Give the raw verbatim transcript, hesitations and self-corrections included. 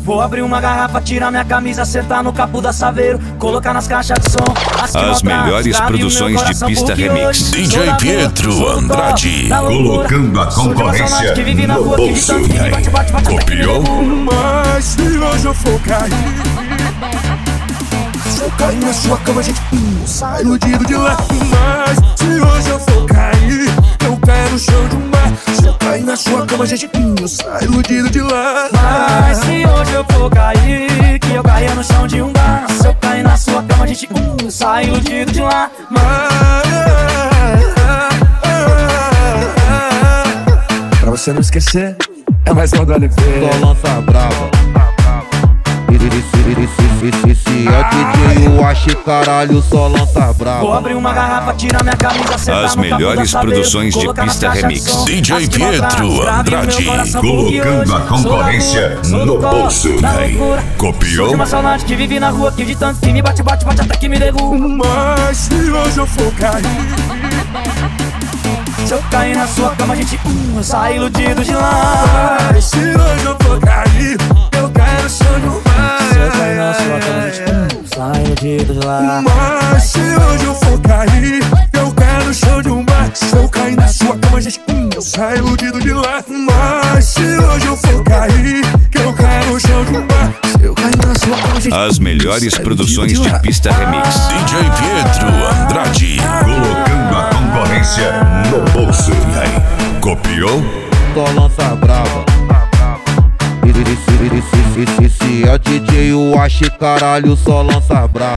Vou abrir uma garrafa, tirar minha camisa, acertar no capo da Saveiro, colocar nas caixas de som as, as melhores produções de pista remix. D J Pietro Andrade, colocando a concorrência no bolso. Copiou? Mas se hoje eu for cair, se eu cair na sua cama, gente, hum, sai iludido de lá. Mas se hoje eu for cair, eu caio no chão de um bar. Se eu cair na sua cama, gente, hum, sai iludido de lá. Mas se hoje eu for cair, que eu caia no chão de um bar. Se eu cair na sua cama, gente, hum, sai iludido de lá. Mas pra você não esquecer, é mais um do Oliveira. Só lança brava. Se é D J, eu acho caralho, só lança brava. Vou abrir uma garrafa, tirar minha camisa, acertar as no capo melhores da Saveiro, produções de colocar nas pista caixas remix. de som D J as que Pietro mostrar, Andrade, colocando a concorrência no bolso. Copiou? De uma saudade que vive na rua, que de tanto que me bate, bate, bate até que me derruba. Mas se hoje eu for cair, se eu cair na sua cama, gente, hum, sai iludido de lá. mas se hoje eu for cair, eu caio no chão de um bar. Se eu cair na sua cama, gente, hum, sai iludido de lá. Mas se hoje eu for cair, eu caio no chão de um bar. Se eu cair na sua cama, gente, hum, eu saio iludido de lá. Mas se hoje eu for cair, que eu caio no chão de um bar. Se eu cair na sua cama, gente, as melhores saio produções iludido de lá. pista remix. D J Pietro Andrade, Colocando a concorrência no bolso. Copiou? Só lança brava. Se é D J, eu acho caralho, só lança brava.